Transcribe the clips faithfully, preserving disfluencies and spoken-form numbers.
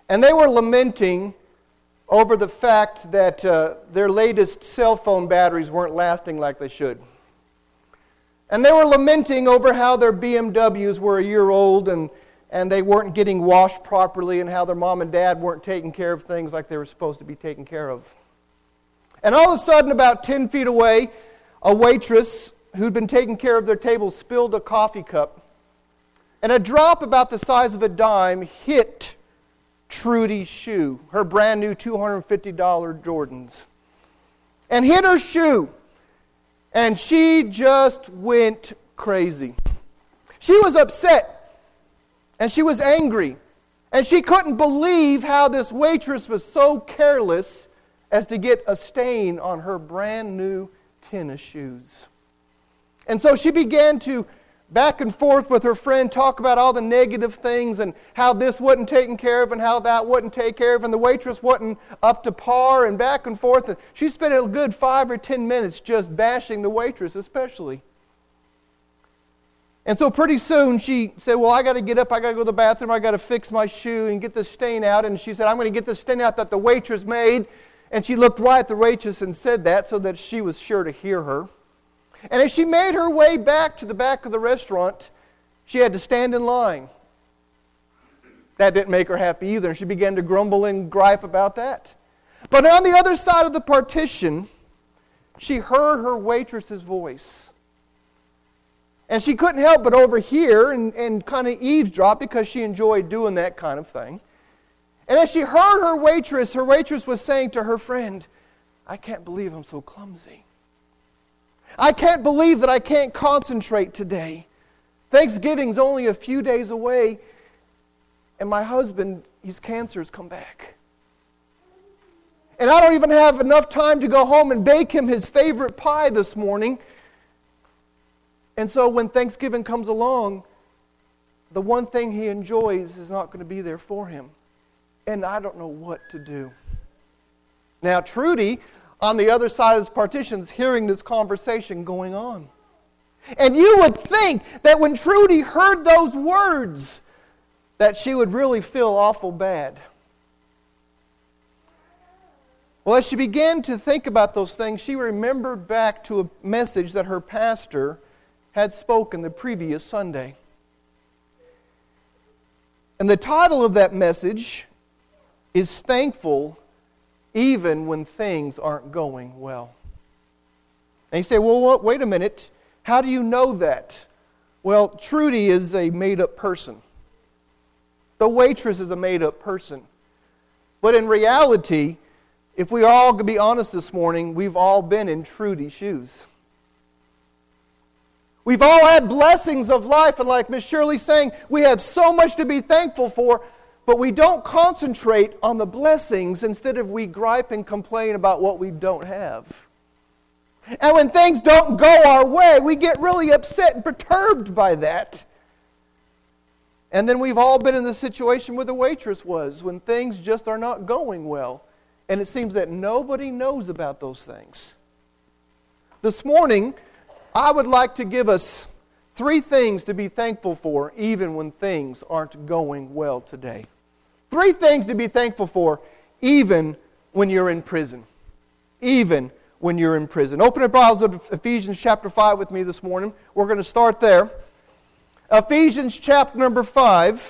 And they were lamenting over the fact that uh, their latest cell phone batteries weren't lasting like they should. And they were lamenting over how their B M Ws were a year old and, and they weren't getting washed properly and how their mom and dad weren't taking care of things like they were supposed to be taken care of. And all of a sudden, about ten feet away, a waitress who'd been taking care of their table spilled a coffee cup. And a drop about the size of a dime hit Trudy's shoe, her brand new two hundred fifty dollars Jordans, and hit her shoe. And she just went crazy. She was upset, and she was angry, and she couldn't believe how this waitress was so careless as to get a stain on her brand new tennis shoes. And so she began to back and forth with her friend, talk about all the negative things and how this wasn't taken care of and how that wasn't taken care of and the waitress wasn't up to par and back and forth. And she spent a good five or ten minutes just bashing the waitress especially. And so pretty soon she said, well, I got to get up, I got to go to the bathroom, I got to fix my shoe and get this stain out. And she said, I'm going to get this stain out that the waitress made. And she looked right at the waitress and said that so that she was sure to hear her. And as she made her way back to the back of the restaurant, she had to stand in line. That didn't make her happy either, and she began to grumble and gripe about that. But on the other side of the partition, she heard her waitress's voice. And she couldn't help but overhear and, and kind of eavesdrop because she enjoyed doing that kind of thing. And as she heard her waitress, her waitress was saying to her friend, I can't believe I'm so clumsy. I can't believe that I can't concentrate today. Thanksgiving's only a few days away, and my husband, his cancer's come back. And I don't even have enough time to go home and bake him his favorite pie this morning. And so when Thanksgiving comes along, the one thing he enjoys is not going to be there for him. And I don't know what to do. Now, Trudy, on the other side of this partition, is hearing this conversation going on. And you would think that when Trudy heard those words, that she would really feel awful bad. Well, as she began to think about those things, she remembered back to a message that her pastor had spoken the previous Sunday. And the title of that message is Thankful Even When Things Aren't Going Well. And you say, well, wait a minute. How do you know that? Well, Trudy is a made-up person. The waitress is a made-up person. But in reality, if we all could be honest this morning, we've all been in Trudy's shoes. We've all had blessings of life, and like Miss Shirley's saying, we have so much to be thankful for, but we don't concentrate on the blessings. Instead of we gripe and complain about what we don't have. And when things don't go our way, we get really upset and perturbed by that. And then we've all been in the situation where the waitress was, when things just are not going well. And it seems that nobody knows about those things. This morning, I would like to give us three things to be thankful for, even when things aren't going well today. Three things to be thankful for, even when you're in prison. Even when you're in prison. Open your Bibles to Ephesians chapter five with me this morning. We're going to start there. Ephesians chapter number five.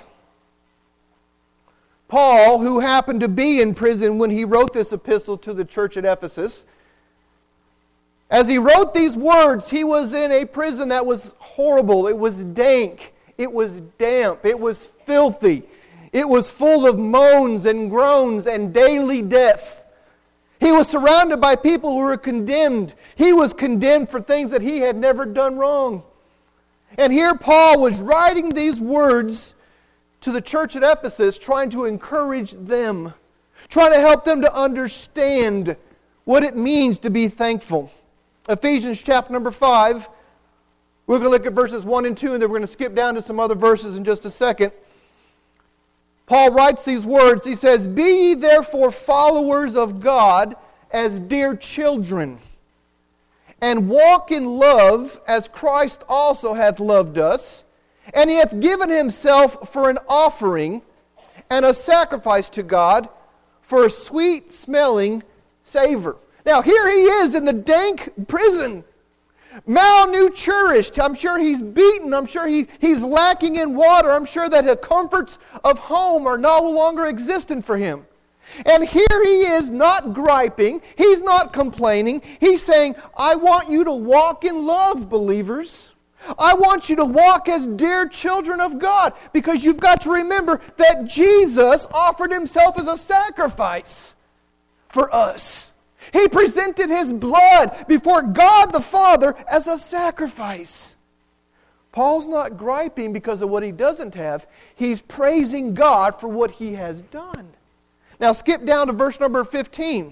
Paul, who happened to be in prison when he wrote this epistle to the church at Ephesus, as he wrote these words, he was in a prison that was horrible. It was dank. It was damp. It was filthy. It was full of moans and groans and daily death. He was surrounded by people who were condemned. He was condemned for things that he had never done wrong. And here Paul was writing these words to the church at Ephesus, trying to encourage them, trying to help them to understand what it means to be thankful. Ephesians chapter number five, we're going to look at verses one and two, and then we're going to skip down to some other verses in just a second. Paul writes these words. He says, "Be ye therefore followers of God as dear children, and walk in love as Christ also hath loved us, and he hath given himself for an offering and a sacrifice to God for a sweet-smelling savor. Now, here he is in the dank prison, malnourished. I'm sure he's beaten. I'm sure he, he's lacking in water. I'm sure that the comforts of home are no longer existent for him. And here he is not griping. He's not complaining. He's saying, I want you to walk in love, believers. I want you to walk as dear children of God, because you've got to remember that Jesus offered himself as a sacrifice for us. He presented his blood before God the Father as a sacrifice. Paul's not griping because of what he doesn't have. He's praising God for what he has done. Now skip down to verse number fifteen.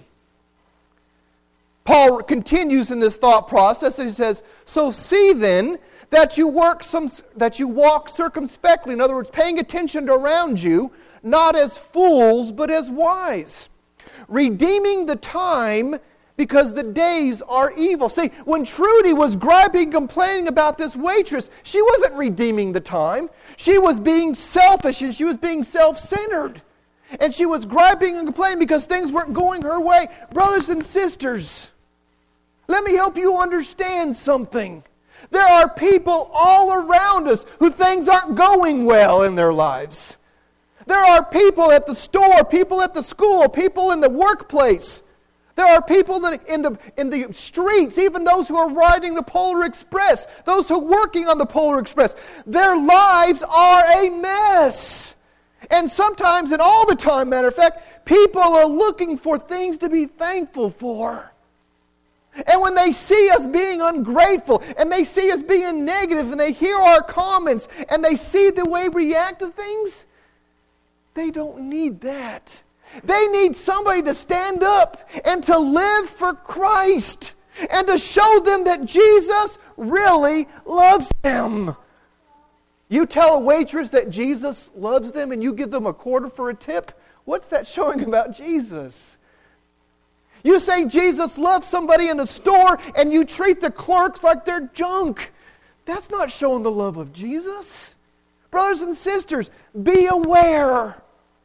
Paul continues in this thought process and he says, so see then that you work some that you walk circumspectly, in other words, paying attention to around you, not as fools, but as wise, redeeming the time because the days are evil. See, when Trudy was griping, complaining about this waitress, she wasn't redeeming the time. She was being selfish and she was being self-centered. And she was griping and complaining because things weren't going her way. Brothers and sisters, let me help you understand something. There are people all around us who things aren't going well in their lives. There are people at the store, people at the school, people in the workplace. There are people in the, in the streets, even those who are riding the Polar Express, those who are working on the Polar Express. Their lives are a mess. And sometimes, and all the time, matter of fact, people are looking for things to be thankful for. And when they see us being ungrateful, and they see us being negative, and they hear our comments, and they see the way we react to things, they don't need that. They need somebody to stand up and to live for Christ, and to show them that Jesus really loves them. You tell a waitress that Jesus loves them and you give them a quarter for a tip, what's that showing about Jesus? You say Jesus loves somebody in a store and you treat the clerks like they're junk. That's not showing the love of Jesus. Brothers and sisters, be aware.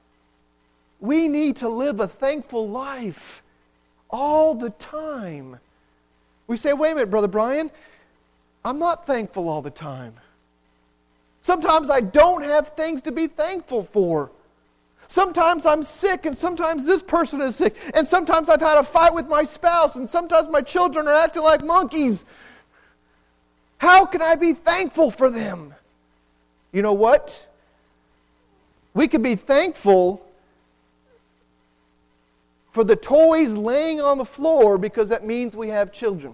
We need to live a thankful life all the time. We say, wait a minute, Brother Brian, I'm not thankful all the time. Sometimes I don't have things to be thankful for. Sometimes I'm sick, and sometimes this person is sick, and sometimes I've had a fight with my spouse, and sometimes my children are acting like monkeys. How can I be thankful for them? You know what? We can be thankful for the toys laying on the floor because that means we have children.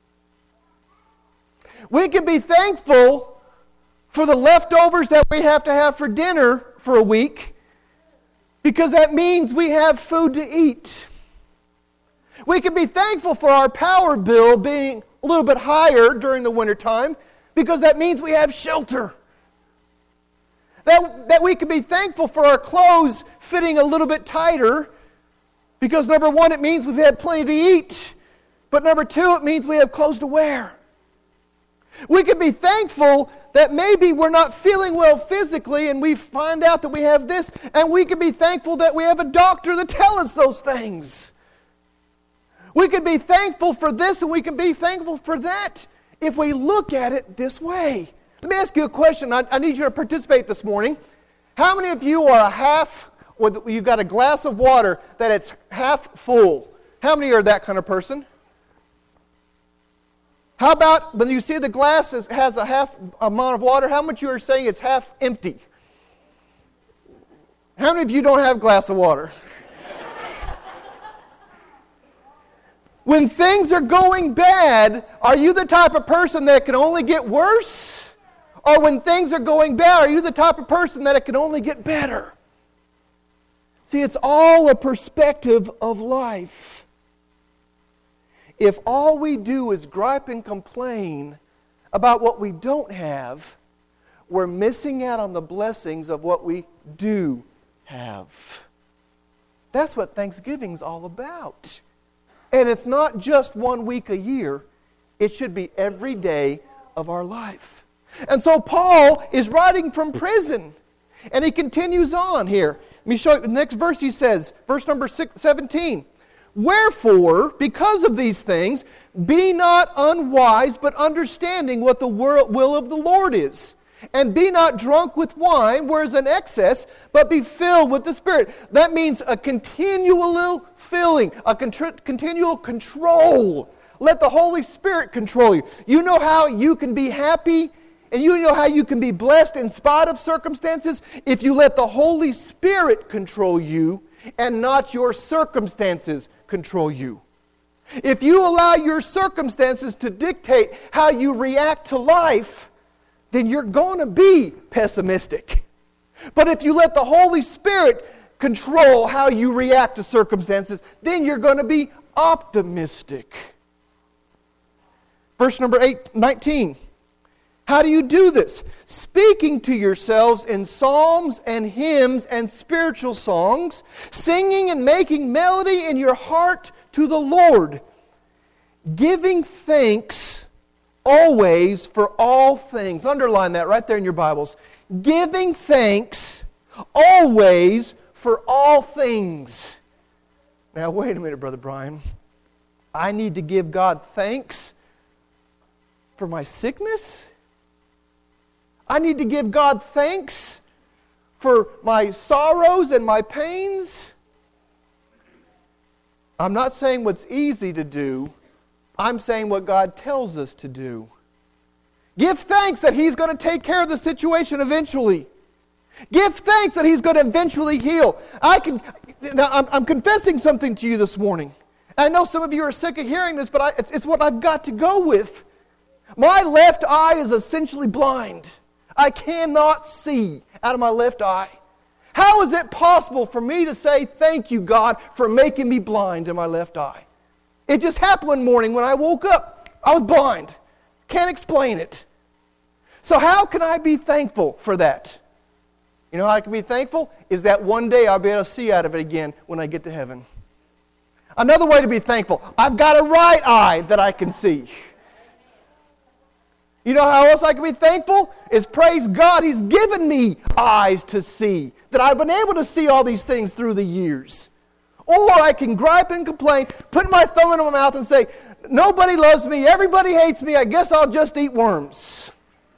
We can be thankful for the leftovers that we have to have for dinner for a week, because that means we have food to eat. We can be thankful for our power bill being a little bit higher during the wintertime, because that means we have shelter. That, that we can be thankful for our clothes fitting a little bit tighter, because number one, it means we've had plenty to eat, but number two, it means we have clothes to wear. We can be thankful that maybe we're not feeling well physically and we find out that we have this, and we can be thankful that we have a doctor that tells us those things. We can be thankful for this and we can be thankful for that if we look at it this way. Let me ask you a question. I, I need you to participate this morning. How many of you are a half, or you've got a glass of water that it's half full? How many are that kind of person? How about when you see the glass has a half amount of water, how much you are saying it's half empty? How many of you don't have a glass of water? When things are going bad, are you the type of person that can only get worse? Or when things are going bad, are you the type of person that it can only get better? See, it's all a perspective of life. If all we do is gripe and complain about what we don't have, we're missing out on the blessings of what we do have. That's what Thanksgiving's all about. And it's not just one week a year. It should be every day of our life. And so Paul is writing from prison. And he continues on here. me show you. The next verse he says, verse number six, seventeen. Wherefore, because of these things, be not unwise, but understanding what the will of the Lord is. And be not drunk with wine, where is an excess, but be filled with the Spirit. That means a continual filling, a contr- continual control. Let the Holy Spirit control you. You know how you can be happy, and you know how you can be blessed in spite of circumstances if you let the Holy Spirit control you and not your circumstances control you. If you allow your circumstances to dictate how you react to life, then you're going to be pessimistic. But if you let the Holy Spirit control how you react to circumstances, then you're going to be optimistic. Verse number eight, nineteen. How do you do this? Speaking to yourselves in psalms and hymns and spiritual songs, singing and making melody in your heart to the Lord, giving thanks always for all things. Underline that right there in your Bibles. Giving thanks always for all things. Now, wait a minute, Brother Brian. I need to give God thanks for my sickness? I need to give God thanks for my sorrows and my pains? I'm not saying what's easy to do. I'm saying what God tells us to do. Give thanks that He's going to take care of the situation eventually. Give thanks that He's going to eventually heal. I can. Now, I'm, I'm confessing something to you this morning. I know some of you are sick of hearing this, but I, it's, it's what I've got to go with. My left eye is essentially blind. I cannot see out of my left eye. How is it possible for me to say, thank you, God, for making me blind in my left eye? It just happened one morning when I woke up. I was blind. Can't explain it. So how can I be thankful for that? You know how I can be thankful? Is that one day I'll be able to see out of it again when I get to heaven. Another way to be thankful, I've got a right eye that I can see. You know how else I can be thankful? Is praise God, He's given me eyes to see. That I've been able to see all these things through the years. Or I can gripe and complain, put my thumb in my mouth and say, nobody loves me, everybody hates me, I guess I'll just eat worms.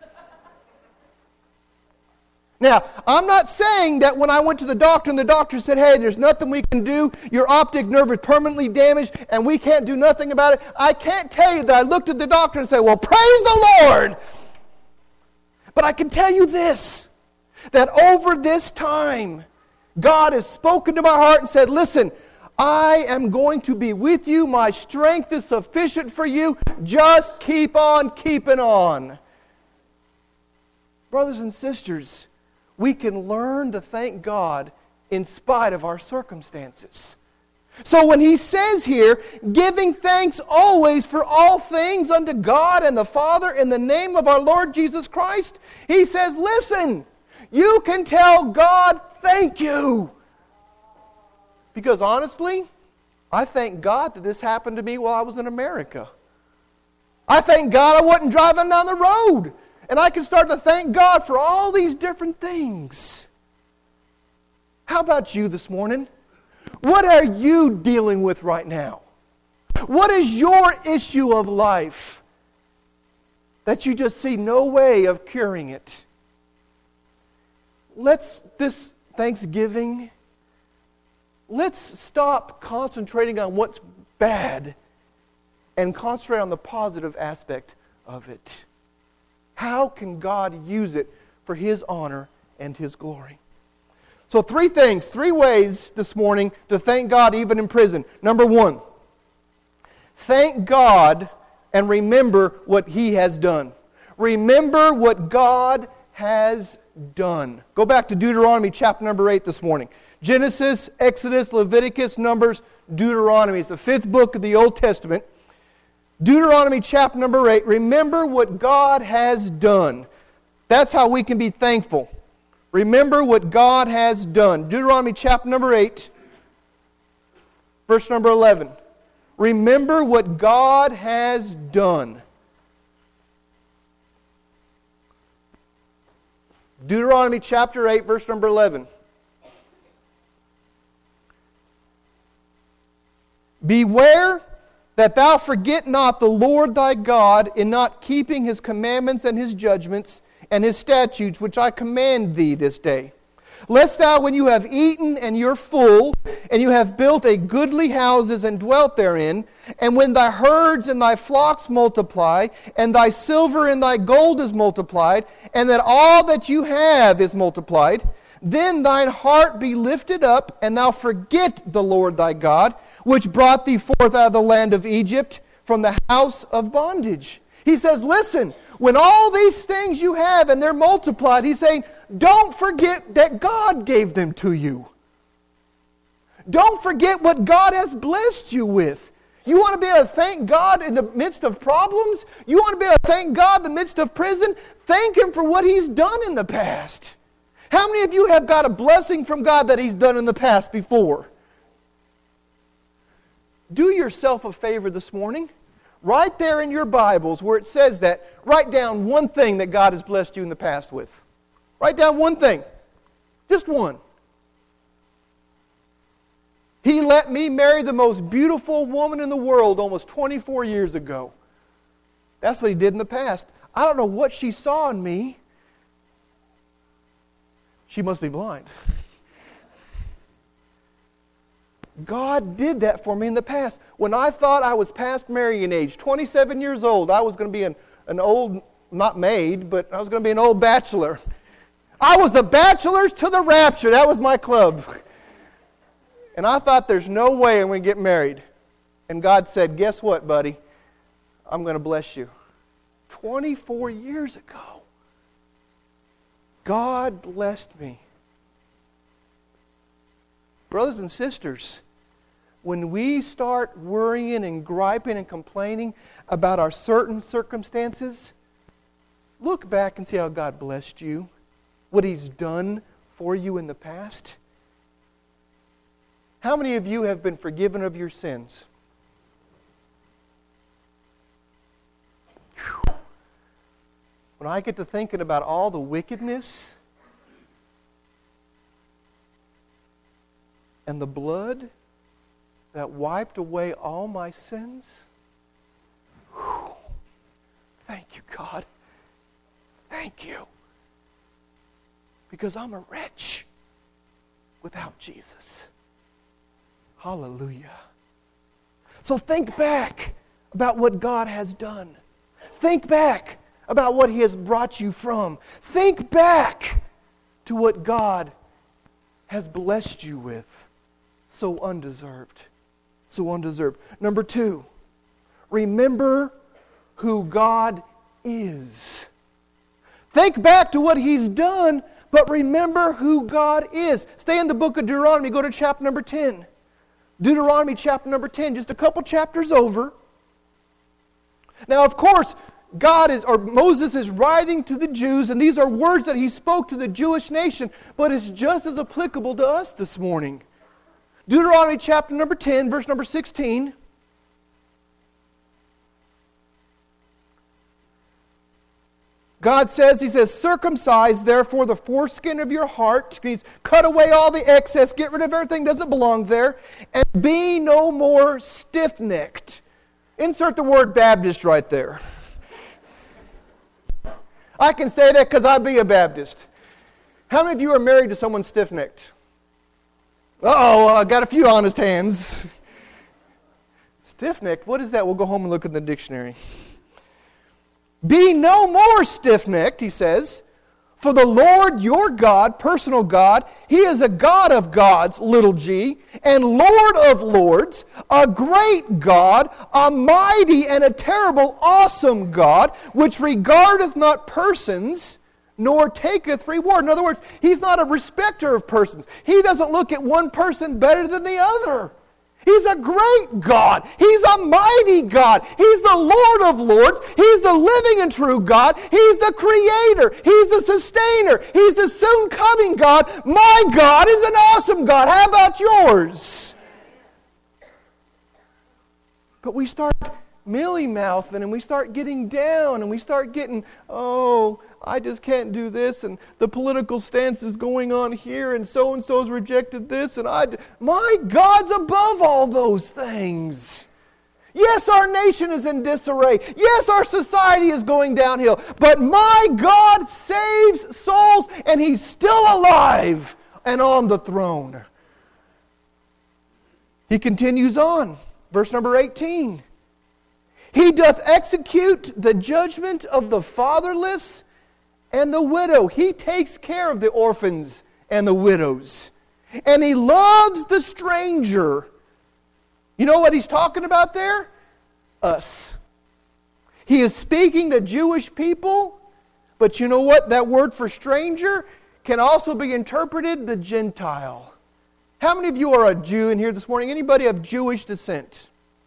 Now, I'm not saying that when I went to the doctor and the doctor said, hey, there's nothing we can do, your optic nerve is permanently damaged and we can't do nothing about it. I can't tell you that I looked at the doctor and said, well, praise the Lord. But I can tell you this, that over this time, God has spoken to my heart and said, listen, I am going to be with you. My strength is sufficient for you. Just keep on keeping on. Brothers and sisters, we can learn to thank God in spite of our circumstances. So when he says here, giving thanks always for all things unto God and the Father in the name of our Lord Jesus Christ, he says, listen, you can tell God thank you. Because honestly, I thank God that this happened to me while I was in America. I thank God I wasn't driving down the road. And I can start to thank God for all these different things. How about you this morning? What are you dealing with right now? What is your issue of life that you just see no way of curing it? Let's, this Thanksgiving, let's stop concentrating on what's bad and concentrate on the positive aspect of it. How can God use it for His honor and His glory? So three things, three ways this morning to thank God even in prison. Number one, thank God and remember what He has done. Remember what God has done. Go back to Deuteronomy chapter number eight this morning. Genesis, Exodus, Leviticus, Numbers, Deuteronomy. It's the fifth book of the Old Testament. Deuteronomy chapter number eight. Remember what God has done. That's how we can be thankful. Remember what God has done. Deuteronomy chapter number eight, verse number eleven. Remember what God has done. Deuteronomy chapter eight, verse number eleven. Beware that thou forget not the Lord thy God in not keeping His commandments and His judgments and His statutes, which I command thee this day. Lest thou, when you have eaten and you're full, and you have built a goodly houses and dwelt therein, and when thy herds and thy flocks multiply, and thy silver and thy gold is multiplied, and that all that you have is multiplied, then thine heart be lifted up, and thou forget the Lord thy God, which brought thee forth out of the land of Egypt from the house of bondage. He says, listen, when all these things you have and they're multiplied, He's saying, don't forget that God gave them to you. Don't forget what God has blessed you with. You want to be able to thank God in the midst of problems? You want to be able to thank God in the midst of prison? Thank Him for what He's done in the past. How many of you have got a blessing from God that He's done in the past before? Do yourself a favor this morning. Right there in your Bibles where it says that, write down one thing that God has blessed you in the past with. Write down one thing. Just one. He let me marry the most beautiful woman in the world almost twenty-four years ago. That's what He did in the past. I don't know what she saw in me. She must be blind. God did that for me in the past. When I thought I was past marrying age, twenty-seven years old, I was going to be an, an old, not maid, but I was going to be an old bachelor. I was the bachelors to the rapture. That was my club. And I thought there's no way I'm going to get married. And God said, guess what, buddy? I'm going to bless you. twenty-four years ago, God blessed me. Brothers and sisters, when we start worrying and griping and complaining about our certain circumstances, look back and see how God blessed you, what He's done for you in the past. How many of you have been forgiven of your sins? Whew. When I get to thinking about all the wickedness and the blood that wiped away all my sins, whew, thank you, God. Thank you. Because I'm a wretch without Jesus. Hallelujah. So think back about what God has done. Think back about what He has brought you from. Think back to what God has blessed you with. So undeserved. So undeserved. Number two, remember who God is. Think back to what He's done, but remember who God is. Stay in the book of Deuteronomy. Go to chapter number ten. Deuteronomy chapter number ten, just a couple chapters over. Now, of course, God is, or Moses is writing to the Jews, and these are words that he spoke to the Jewish nation, but it's just as applicable to us this morning. Deuteronomy chapter number ten, verse number sixteen. God says, He says, circumcise therefore the foreskin of your heart, means cut away all the excess, get rid of everything that doesn't belong there, and be no more stiff-necked. Insert the word Baptist right there. I can say that because I be a Baptist. How many of you are married to someone stiff-necked? Uh-oh, I got a few honest hands. Stiff-necked, what is that? We'll go home and look in the dictionary. Be no more stiff-necked, he says, for the Lord your God, personal God, He is a God of gods, little g, and Lord of lords, a great God, a mighty and a terrible, awesome God, which regardeth not persons, nor taketh reward. In other words, He's not a respecter of persons. He doesn't look at one person better than the other. He's a great God. He's a mighty God. He's the Lord of lords. He's the living and true God. He's the creator. He's the sustainer. He's the soon coming God. My God is an awesome God. How about yours? But we start mealy-mouthed and we start getting down and we start getting, oh, I just can't do this, and the political stance is going on here, and so-and-so's rejected this, and I... My God's above all those things. Yes, our nation is in disarray. Yes, our society is going downhill. But my God saves souls, and He's still alive and on the throne. He continues on. Verse number eighteen. He doth execute the judgment of the fatherless and the widow. He takes care of the orphans and the widows. And He loves the stranger. You know what He's talking about there? Us. He is speaking to Jewish people, but you know what? That word for stranger can also be interpreted the Gentile. How many of you are a Jew in here this morning? Anybody of Jewish descent?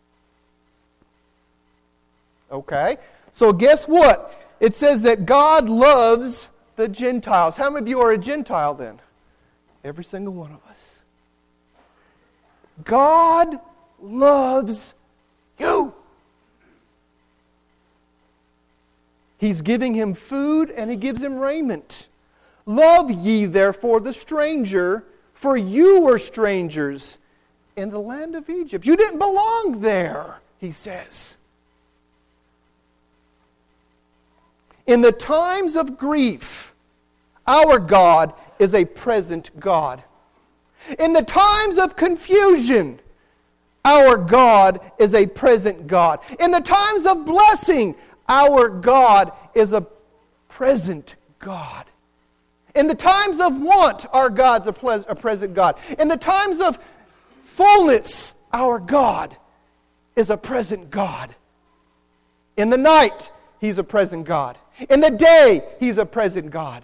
Okay. So guess what? It says that God loves the Gentiles. How many of you are a Gentile then? Every single one of us. God loves you. He's giving him food and He gives him raiment. Love ye therefore the stranger, for you were strangers in the land of Egypt. You didn't belong there, He says. In the times of grief, our God is a present God. In the times of confusion, our God is a present God. In the times of blessing, our God is a present God. In the times of want, our God's a, ples- a present God. In the times of fullness, our God is a present God. In the night, He's a present God. In the day, He's a present God.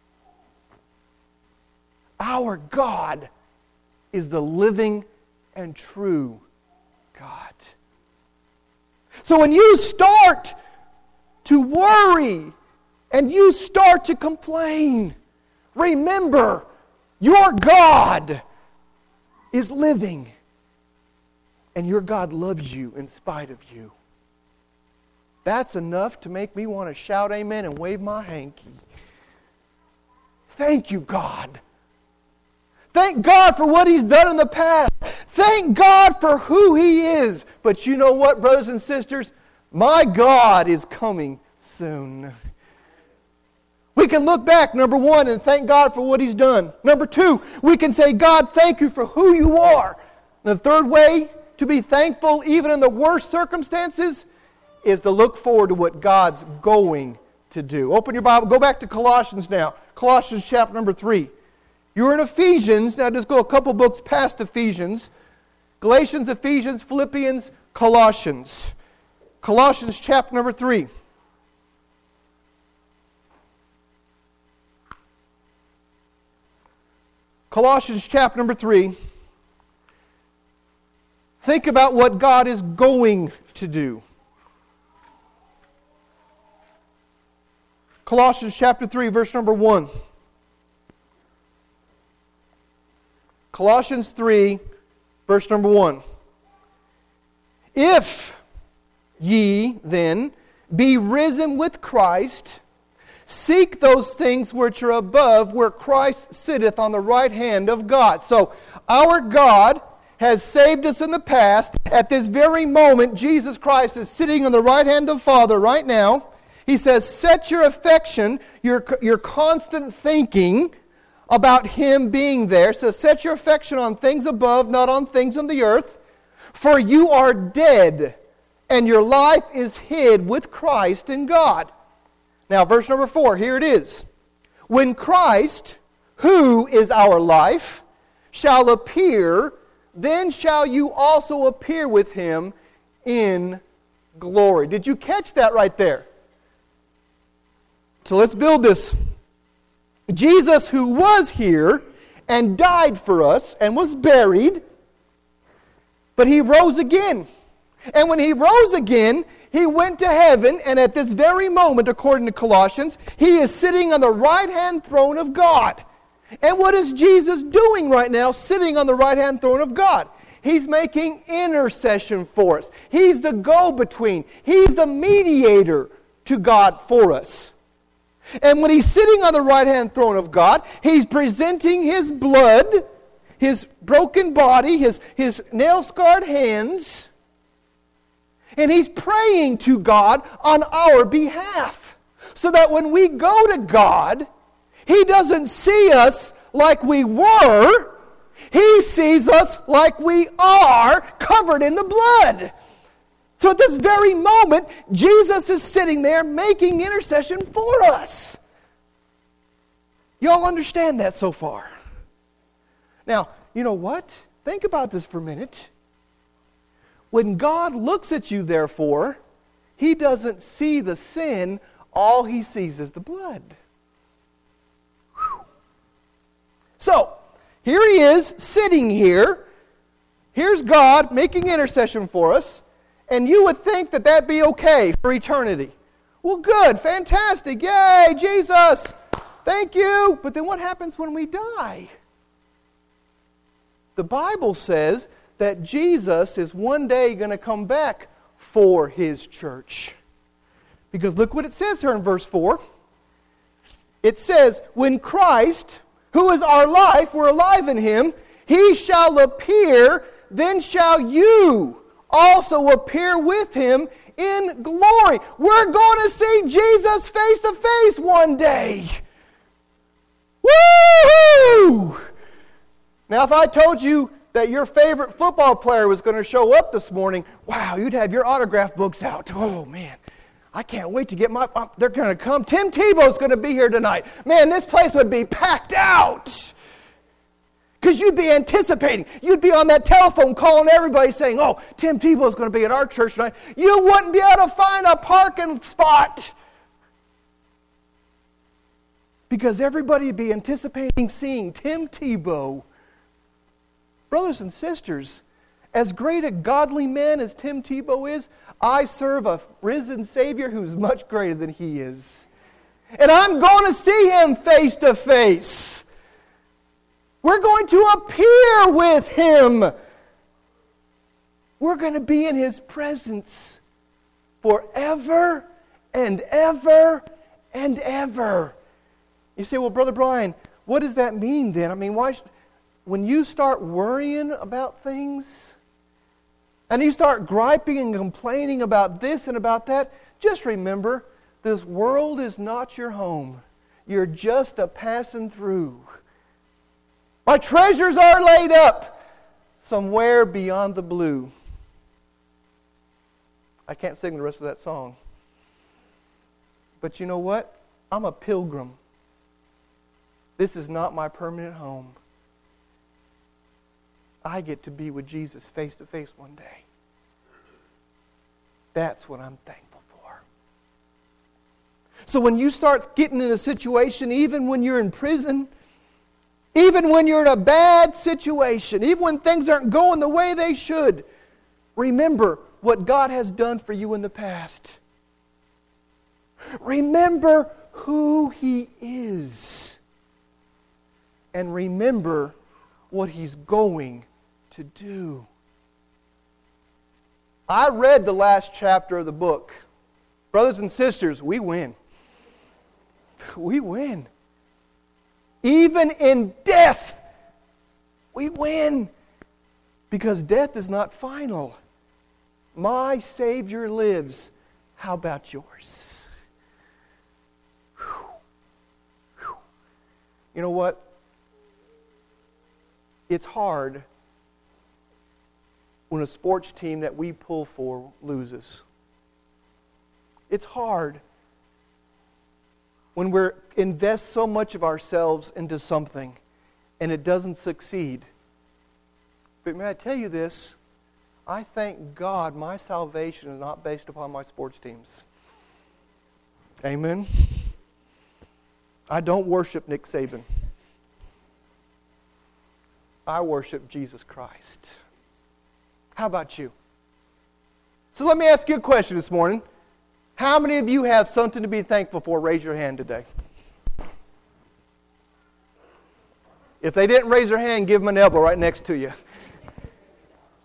Our God is the living and true God. So when you start to worry and you start to complain, remember, your God is living, and your God loves you in spite of you. That's enough to make me want to shout amen and wave my hanky. Thank you, God. Thank God for what He's done in the past. Thank God for who He is. But you know what, brothers and sisters? My God is coming soon. We can look back, number one, and thank God for what He's done. Number two, we can say, God, thank you for who you are. And the third way to be thankful, even in the worst circumstances, is to look forward to what God's going to do. Open your Bible. Go back to Colossians now. Colossians chapter number three. You're in Ephesians. Now just go a couple books past Ephesians. Galatians, Ephesians, Philippians, Colossians. Colossians chapter number three. Colossians chapter number three. Think about what God is going to do. Colossians chapter three, verse number one. Colossians three, verse number one. If ye then be risen with Christ, seek those things which are above, where Christ sitteth on the right hand of God. So, our God has saved us in the past. At this very moment, Jesus Christ is sitting on the right hand of Father right now. He says, set your affection, your, your constant thinking about Him being there. So set your affection on things above, not on things on the earth. For you are dead, and your life is hid with Christ in God. Now, verse number four, here it is. When Christ, who is our life, shall appear, then shall you also appear with Him in glory. Did you catch that right there? So let's build this. Jesus, who was here and died for us and was buried, but He rose again. And when He rose again, He went to heaven, and at this very moment, according to Colossians, He is sitting on the right-hand throne of God. And what is Jesus doing right now, sitting on the right-hand throne of God? He's making intercession for us. He's the go-between. He's the mediator to God for us. And when He's sitting on the right-hand throne of God, He's presenting His blood, His broken body, His, his nail-scarred hands, and He's praying to God on our behalf. So that when we go to God, He doesn't see us like we were. He sees us like we are, covered in the blood. So at this very moment, Jesus is sitting there making intercession for us. Y'all understand that so far? Now, you know what? Think about this for a minute. When God looks at you, therefore, He doesn't see the sin. All He sees is the blood. Whew. So, here He is, sitting here. Here's God making intercession for us. And you would think that that'd be okay for eternity. Well, good, fantastic, yay, Jesus, thank you. But then what happens when we die? The Bible says that Jesus is one day going to come back for His church. Because look what it says here in verse four. It says, when Christ, who is our life, we're alive in Him, He shall appear, then shall you also appear with Him in glory. We're going to see Jesus face to face one day. Woo! Now, if I told you that your favorite football player was going to show up this morning, wow, you'd have your autograph books out. Oh, man. I can't wait to get my... Uh, they're going to come. Tim Tebow's going to be here tonight. Man, this place would be packed out. Because you'd be anticipating. You'd be on that telephone calling everybody saying, oh, Tim Tebow's going to be at our church tonight. You wouldn't be able to find a parking spot. Because everybody would be anticipating seeing Tim Tebow. Brothers and sisters, as great a godly man as Tim Tebow is, I serve a risen Savior who's much greater than he is. And I'm going to see Him face to face. We're going to appear with Him. We're going to be in His presence forever and ever and ever. You say, well, Brother Brian, what does that mean then? I mean, why? Sh- when you start worrying about things, and you start griping and complaining about this and about that, just remember, this world is not your home. You're just a passing through. My treasures are laid up somewhere beyond the blue. I can't sing the rest of that song. But you know what? I'm a pilgrim. This is not my permanent home. I get to be with Jesus face to face one day. That's what I'm thankful for. So when you start getting in a situation, even when you're in prison, even when you're in a bad situation, even when things aren't going the way they should, remember what God has done for you in the past. Remember who He is. And remember what He's going to do. I read the last chapter of the book. Brothers and sisters, we win. We win. Even in death, we win. Because death is not final. My Savior lives. How about yours? Whew. Whew. You know what? It's hard when a sports team that we pull for loses. It's hard when we invest so much of ourselves into something and it doesn't succeed. But may I tell you this? I thank God my salvation is not based upon my sports teams. Amen? I don't worship Nick Saban. I worship Jesus Christ. How about you? So let me ask you a question this morning. How many of you have something to be thankful for? Raise your hand today. If they didn't raise their hand, give them an elbow right next to you.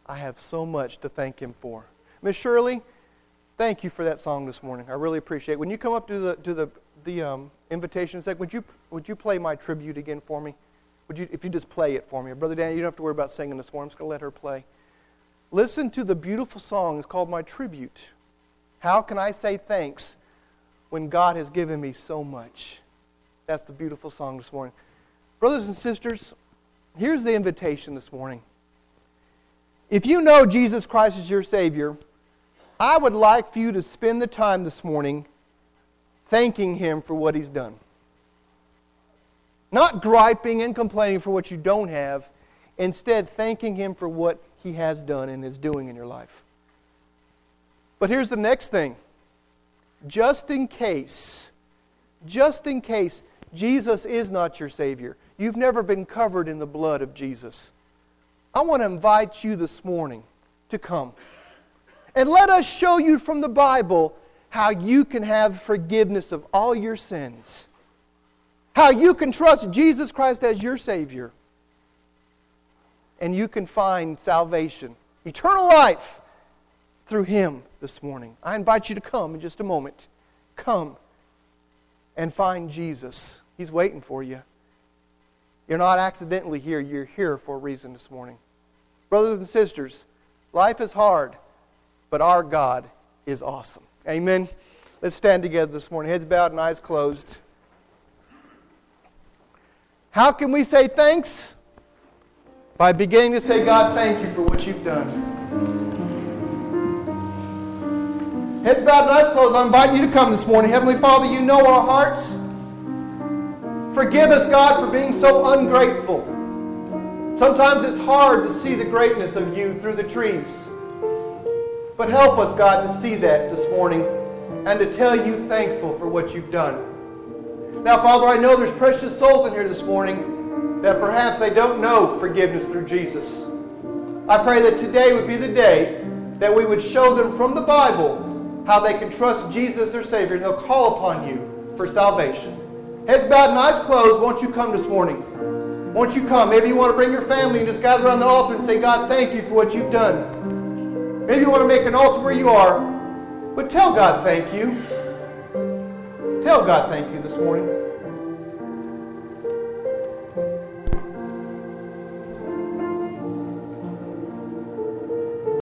I have so much to thank Him for. Miss Shirley, thank you for that song this morning. I really appreciate it. When you come up to the to the the um, invitation segment, would you would you play my tribute again for me? Would you, if you just play it for me, Brother Danny, you don't have to worry about singing this morning. I'm just going to let her play. Listen to the beautiful song. It's called My Tribute. How can I say thanks when God has given me so much? That's the beautiful song this morning. Brothers and sisters, here's the invitation this morning. If you know Jesus Christ is your Savior, I would like for you to spend the time this morning thanking Him for what He's done. Not griping and complaining for what you don't have. Instead, thanking Him for what He has done and is doing in your life. But here's the next thing. Just in case, just in case Jesus is not your Savior, you've never been covered in the blood of Jesus, I want to invite you this morning to come. And let us show you from the Bible how you can have forgiveness of all your sins. How you can trust Jesus Christ as your Savior. And you can find salvation, eternal life, through Him this morning. I invite you to come in just a moment. Come and find Jesus. He's waiting for you. You're not accidentally here. You're here for a reason this morning. Brothers and sisters, life is hard, but our God is awesome. Amen. Let's stand together this morning. Heads bowed and eyes closed. How can we say thanks? By beginning to say, God, thank you for what you've done. Heads bowed and eyes closed. I invite you to come this morning. Heavenly Father, you know our hearts. Forgive us, God, for being so ungrateful. Sometimes it's hard to see the greatness of you through the trees. But help us, God, to see that this morning and to tell you thankful for what you've done. Now, Father, I know there's precious souls in here this morning that perhaps they don't know forgiveness through Jesus. I pray that today would be the day that we would show them from the Bible how they can trust Jesus as their Savior and they'll call upon you for salvation. Heads bowed and eyes closed, won't you come this morning? Won't you come? Maybe you want to bring your family and just gather around the altar and say, God, thank you for what you've done. Maybe you want to make an altar where you are, but tell God thank you. Tell God thank you this morning.